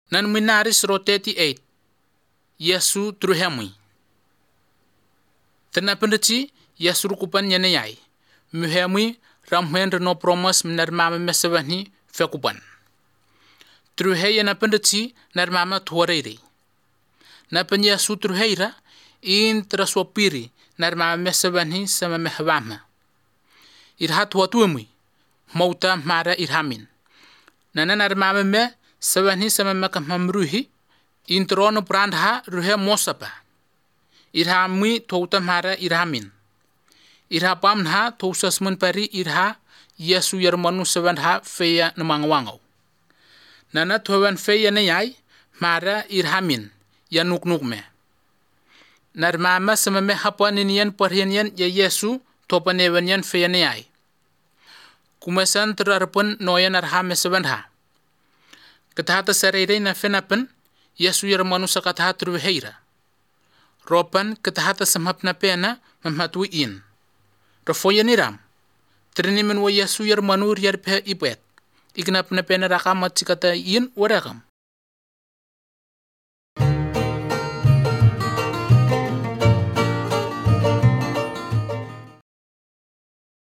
Nan minaris ro 38. Yesu truhemui. Tena pendechi Yesu rukupan nyane yai. Muhemui ramhen reno promos minar mama mesewani fekupan. Truhe na pendechi nar mama tuareiri. Na pen Yesu truheira in traswapiri nar mama mesewani sama mehwama. Irhat watuemui. Mauta mara irhamin. Nana nar mama me sewani sama makamamruhi in trono prandha ruhe mosapa. Irhamui touta mara irhamin. Irha pamnha tousasmun pari irha Yesu yermanu sewandha feya namangwangau. Nana tuwan feya nayai mara irhamin yanuknukme. Nar mama sama me hapaninian parhianian ya Yesu topanewanian feya nayai. Kumasan terarpun noyan arhame sewandha. Ketahata sarere na fenapen Yesu yermanu sakataha truheira. Ropan ketahata samhapna pena mamhatui in. Rafoya niram. Trinimen wa Yesu yermanu riyarpe ipet. Ignapna pena rakamat sikata in warakam.